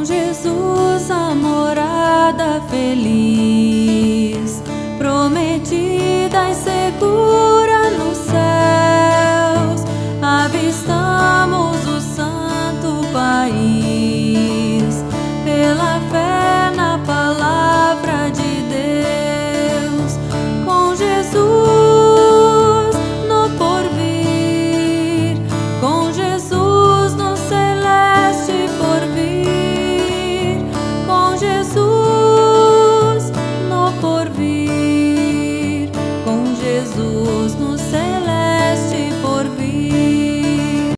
Com Jesus a morada feliz, prometida e segura nos céus, avistamos o santo país, pela fé na palavra de Deus. Com Jesus no porvir, com Jesus no celeste porvir, com Jesus no porvir, com Jesus no celeste porvir.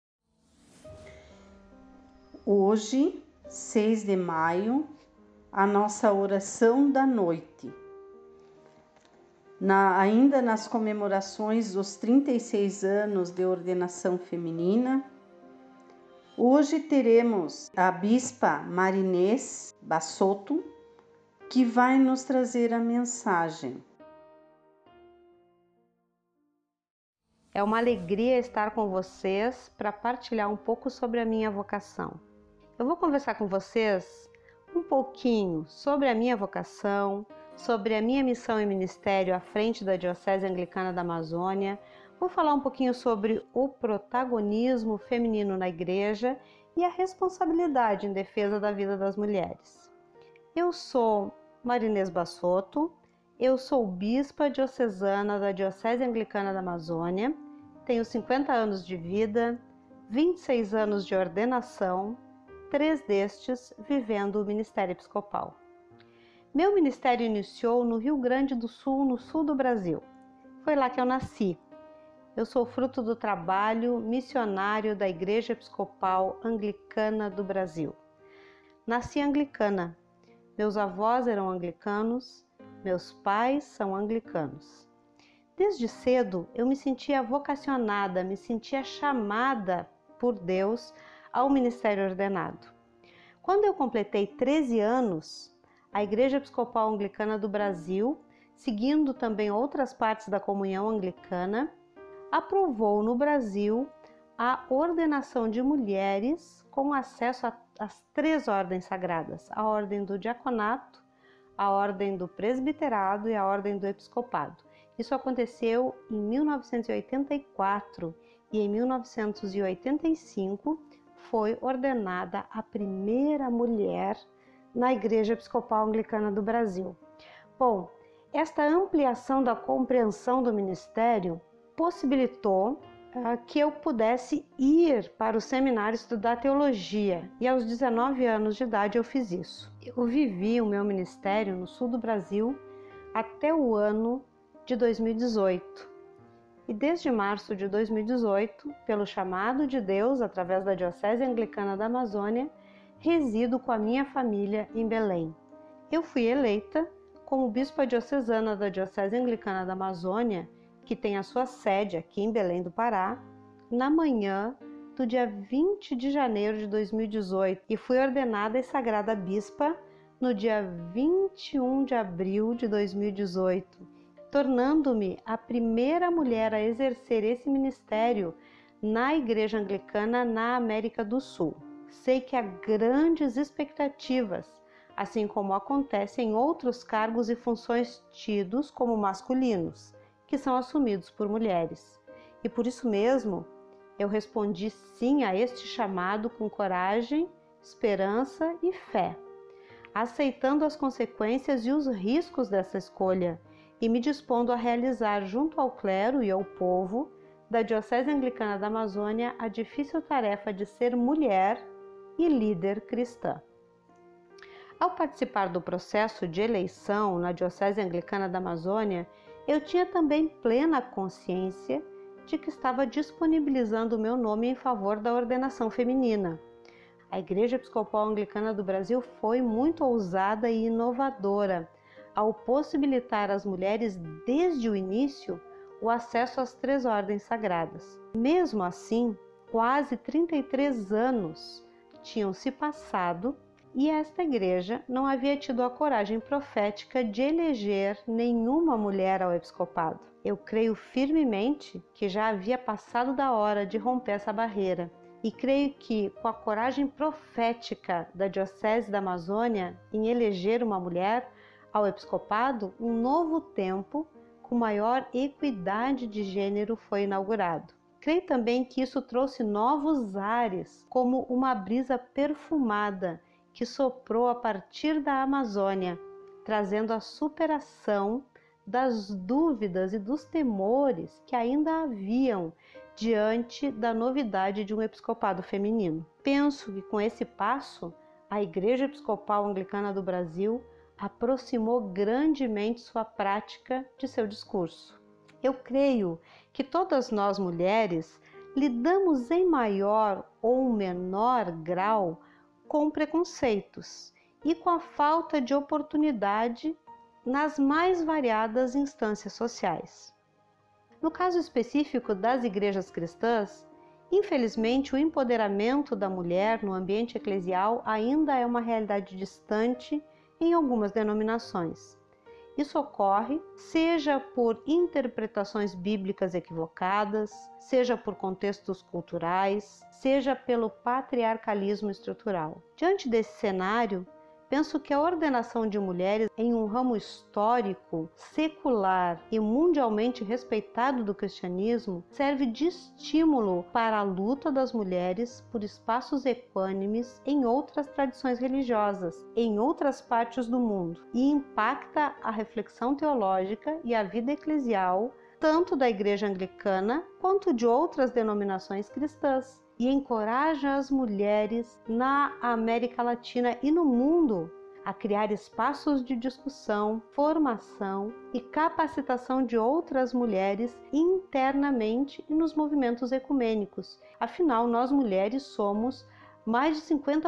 Hoje, 6 de maio, a nossa oração da noite. Ainda nas comemorações dos 36 anos de ordenação feminina, hoje teremos a bispa Marinês Bassotto, que vai nos trazer a mensagem. É uma alegria estar com vocês para partilhar um pouco sobre a minha vocação. Eu vou conversar com vocês um pouquinho sobre a minha vocação, sobre a minha missão e ministério à frente da Diocese Anglicana da Amazônia. Vou falar um pouquinho sobre o protagonismo feminino na igreja e a responsabilidade em defesa da vida das mulheres. Eu sou Marinês Bassotto, eu sou bispa diocesana da Diocese Anglicana da Amazônia, tenho 50 anos de vida, 26 anos de ordenação, 3 destes vivendo o ministério episcopal. Meu ministério iniciou no Rio Grande do Sul, no sul do Brasil. Foi lá que eu nasci. Eu sou fruto do trabalho missionário da Igreja Episcopal Anglicana do Brasil. Nasci anglicana. Meus avós eram anglicanos, meus pais são anglicanos. Desde cedo eu me sentia vocacionada, me sentia chamada por Deus ao ministério ordenado. Quando eu completei 13 anos, a Igreja Episcopal Anglicana do Brasil, seguindo também outras partes da comunhão anglicana, aprovou no Brasil a ordenação de mulheres com acesso às 3 ordens sagradas, a ordem do diaconato, a ordem do presbiterado e a ordem do episcopado. Isso aconteceu em 1984 e em 1985 foi ordenada a primeira mulher na Igreja Episcopal Anglicana do Brasil. Bom, esta ampliação da compreensão do ministério possibilitou que eu pudesse ir para o seminário estudar teologia, e aos 19 anos de idade eu fiz isso. Eu vivi o meu ministério no sul do Brasil até o ano de 2018. E desde março de 2018, pelo chamado de Deus, através da Diocese Anglicana da Amazônia, resido com a minha família em Belém. Eu fui eleita como bispa diocesana da Diocese Anglicana da Amazônia, que tem a sua sede aqui em Belém do Pará, na manhã do dia 20 de janeiro de 2018 e fui ordenada e sagrada bispa no dia 21 de abril de 2018, tornando-me a primeira mulher a exercer esse ministério na Igreja Anglicana na América do Sul. Sei que há grandes expectativas, assim como acontece em outros cargos e funções tidos como masculinos, que são assumidos por mulheres. E por isso mesmo, eu respondi sim a este chamado com coragem, esperança e fé, aceitando as consequências e os riscos dessa escolha e me dispondo a realizar junto ao clero e ao povo da Diocese Anglicana da Amazônia a difícil tarefa de ser mulher e líder cristã. Ao participar do processo de eleição na Diocese Anglicana da Amazônia, eu tinha também plena consciência de que estava disponibilizando o meu nome em favor da ordenação feminina. A Igreja Episcopal Anglicana do Brasil foi muito ousada e inovadora ao possibilitar às mulheres desde o início o acesso às 3 ordens sagradas. Mesmo assim, quase 33 anos tinham se passado e esta igreja não havia tido a coragem profética de eleger nenhuma mulher ao episcopado. Eu creio firmemente que já havia passado da hora de romper essa barreira E creio que, com a coragem profética da Diocese da Amazônia em eleger uma mulher ao episcopado, um novo tempo com maior equidade de gênero foi inaugurado. Creio também que isso trouxe novos ares, como uma brisa perfumada que soprou a partir da Amazônia, trazendo a superação das dúvidas e dos temores que ainda haviam diante da novidade de um episcopado feminino. Penso que com esse passo, a Igreja Episcopal Anglicana do Brasil aproximou grandemente sua prática de seu discurso. Eu creio que todas nós mulheres lidamos em maior ou menor grau com preconceitos e com a falta de oportunidade nas mais variadas instâncias sociais. No caso específico das igrejas cristãs, infelizmente o empoderamento da mulher no ambiente eclesial ainda é uma realidade distante em algumas denominações. Isso ocorre seja por interpretações bíblicas equivocadas, seja por contextos culturais, seja pelo patriarcalismo estrutural. Diante desse cenário, penso que a ordenação de mulheres em um ramo histórico, secular e mundialmente respeitado do cristianismo serve de estímulo para a luta das mulheres por espaços equânimes em outras tradições religiosas, em outras partes do mundo, e impacta a reflexão teológica e a vida eclesial tanto da Igreja Anglicana quanto de outras denominações cristãs, e encoraja as mulheres na América Latina e no mundo a criar espaços de discussão, formação e capacitação de outras mulheres internamente e nos movimentos ecumênicos. Afinal, nós mulheres somos mais de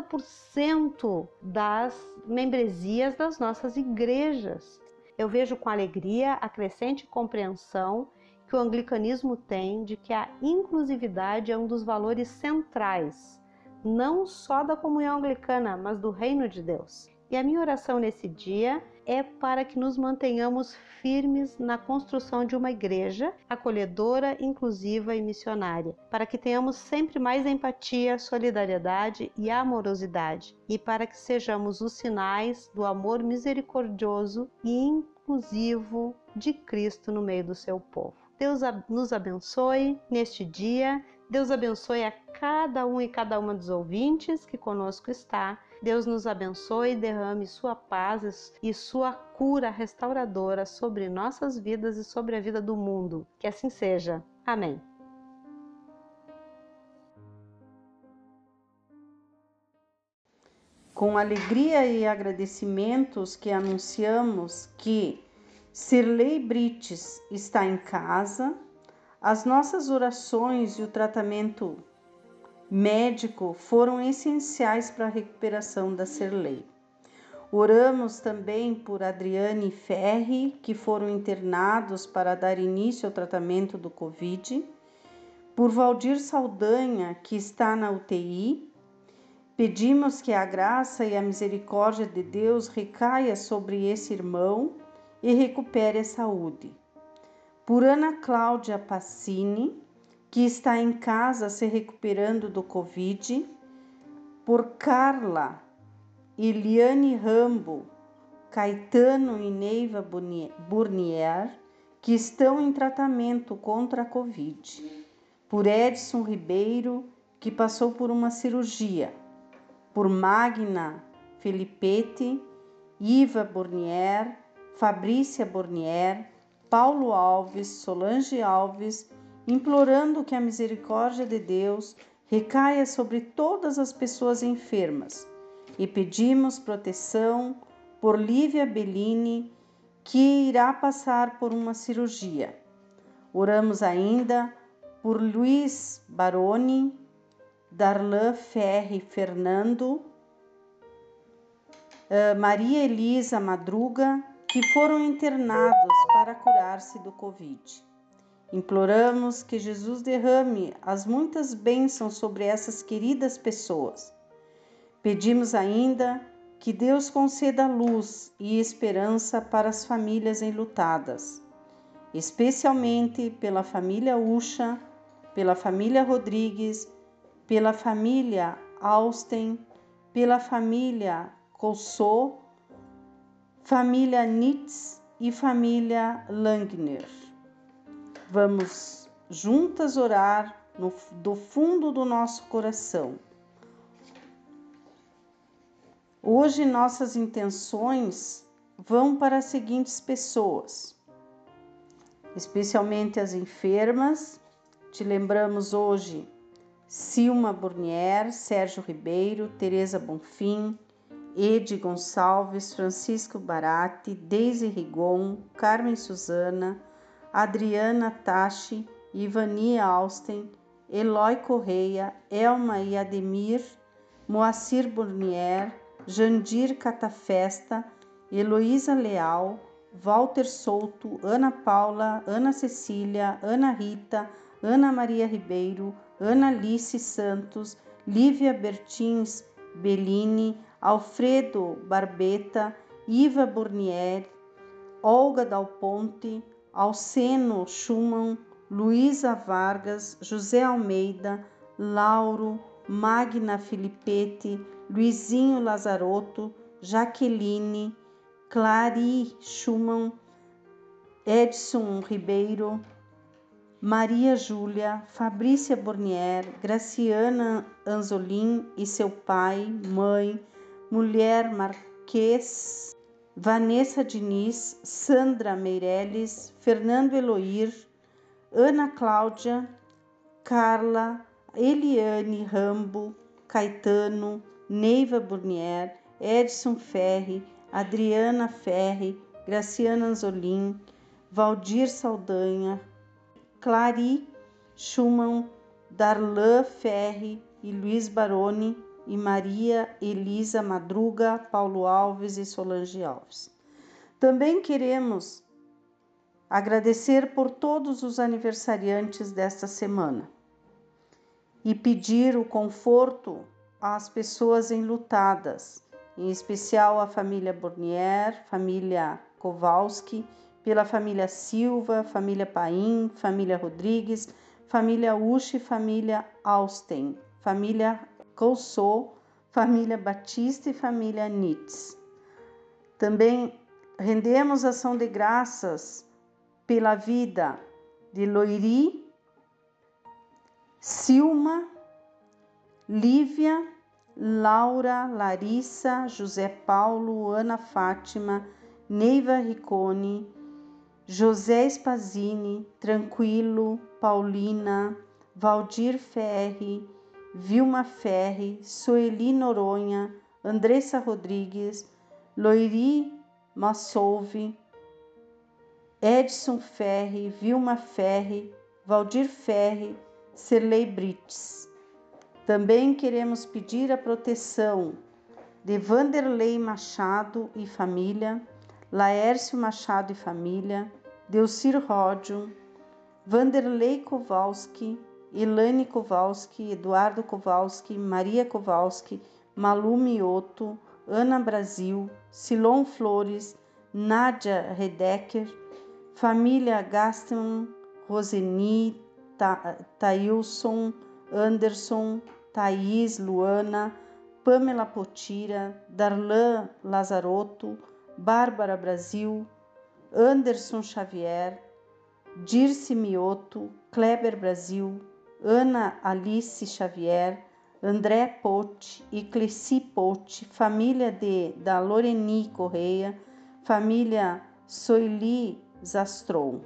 50% das membresias das nossas igrejas. Eu vejo com alegria a crescente compreensão que o anglicanismo tem de que a inclusividade é um dos valores centrais, não só da comunhão anglicana, mas do reino de Deus. E a minha oração nesse dia é para que nos mantenhamos firmes na construção de uma igreja acolhedora, inclusiva e missionária, para que tenhamos sempre mais empatia, solidariedade e amorosidade, e para que sejamos os sinais do amor misericordioso e inclusivo de Cristo no meio do seu povo. Deus nos abençoe neste dia, Deus abençoe a cada um e cada uma dos ouvintes que conosco está. Deus nos abençoe e derrame sua paz e sua cura restauradora sobre nossas vidas e sobre a vida do mundo. Que assim seja. Amém. Com alegria e agradecimentos que anunciamos que Sirlei Brites está em casa, as nossas orações e o tratamento médico foram essenciais para a recuperação da Sirlei. Oramos também por Adriane e Ferri, que foram internados para dar início ao tratamento do Covid, por Valdir Saldanha, que está na UTI. Pedimos que a graça e a misericórdia de Deus recaia sobre esse irmão e recupere a saúde. Por Ana Cláudia Passini, que está em casa se recuperando do Covid. Por Carla, Eliane Rambo, Caetano e Neiva Burnier, que estão em tratamento contra a Covid. Por Edson Ribeiro, que passou por uma cirurgia. Por Magna Felipetti, Iva Burnier, Fabrícia Burnier, Paulo Alves, Solange Alves, implorando que a misericórdia de Deus recaia sobre todas as pessoas enfermas. E pedimos proteção por Lívia Bellini, que irá passar por uma cirurgia. Oramos ainda por Luiz Baroni, Darlan Ferri Fernando, Maria Elisa Madruga, que foram internados para curar-se do Covid. Imploramos que Jesus derrame as muitas bênçãos sobre essas queridas pessoas. Pedimos ainda que Deus conceda luz e esperança para as famílias enlutadas, especialmente pela família Ucha, pela família Rodrigues, pela família Austen, pela família Cossot, família Nitz e família Langner. Vamos juntas orar do fundo do nosso coração. Hoje nossas intenções vão para as seguintes pessoas, especialmente as enfermas. Te lembramos hoje Silma Burnier, Sérgio Ribeiro, Tereza Bonfim, Edi Gonçalves, Francisco Barati, Deise Rigon, Carmen Suzana, Adriana Tachi, Ivani Austen, Eloy Correia, Elma e Ademir, Moacir Burnier, Jandir Catafesta, Heloísa Leal, Walter Souto, Ana Paula, Ana Cecília, Ana Rita, Ana Maria Ribeiro, Ana Alice Santos, Lívia Bertins Bellini, Alfredo Barbeta, Iva Burnier, Olga Dal Ponte, Alceno Schumann, Luísa Vargas, José Almeida, Lauro, Magna Filippetti, Luizinho Lazarotto, Jaqueline, Clary Schumann, Edson Ribeiro, Maria Júlia, Fabrícia Burnier, Graciana Anzolin e seu pai, mãe, Mulher Marques, Vanessa Diniz, Sandra Meirelles, Fernando Eloir, Ana Cláudia, Carla, Eliane Rambo, Caetano, Neiva Burnier, Edson Ferri, Adriana Ferri, Graciana Anzolin, Valdir Saldanha, Clary Schumann, Darlan Ferri e Luiz Baroni e Maria Elisa Madruga, Paulo Alves e Solange Alves. Também queremos agradecer por todos os aniversariantes desta semana e pedir o conforto às pessoas enlutadas, em especial a família Burnier, família Kowalski, pela família Silva, família Paim, família Rodrigues, família Uchi, família Austen, família Cossot, família Batista e família Nitz. Também rendemos ação de graças pela vida de Loiri, Silma, Lívia, Laura, Larissa, José Paulo, Ana Fátima, Neiva Riccone, José Spazini, Tranquilo, Paulina, Valdir Ferri, Vilma Ferri, Sueli Noronha, Andressa Rodrigues, Loiri Massolvi, Edson Ferri, Vilma Ferri, Valdir Ferri, Serlei Brites. Também queremos pedir a proteção de Vanderlei Machado e família, Laércio Machado e família, Delcir Ródio, Vanderlei Kowalski, Elane Kowalski, Eduardo Kowalski, Maria Kowalski, Malu Mioto, Ana Brasil, Silon Flores, Nádia Redecker, família Gaston, Roseni, Tailson, Anderson, Thaís, Luana, Pamela Potira, Darlan Lazarotto, Bárbara Brasil, Anderson Xavier, Dirce Mioto, Kleber Brasil, Ana Alice Xavier, André Pote e Cleci Pote, família da Loreni Correia, família Soili Zastron.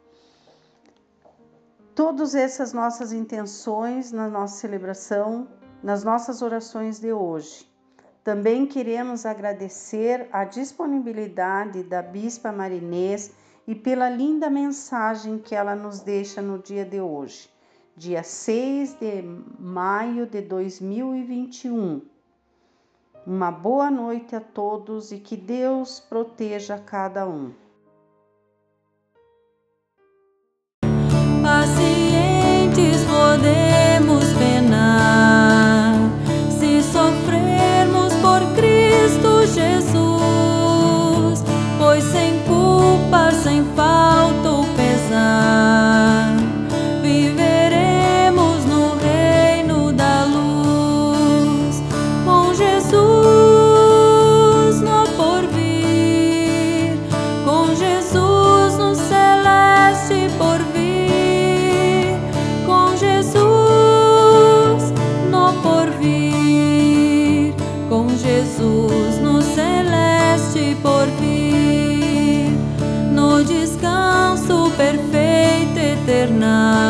Todas essas nossas intenções na nossa celebração, nas nossas orações de hoje. Também queremos agradecer a disponibilidade da Bispa Marinês e pela linda mensagem que ela nos deixa no dia de hoje, dia 6 de maio de 2021. Uma boa noite a todos e que Deus proteja cada um. Pacientes podemos penar, se sofrermos por Cristo Jesus, pois sem culpa, sem falta ou pesar, viveremos no reino da luz. penar.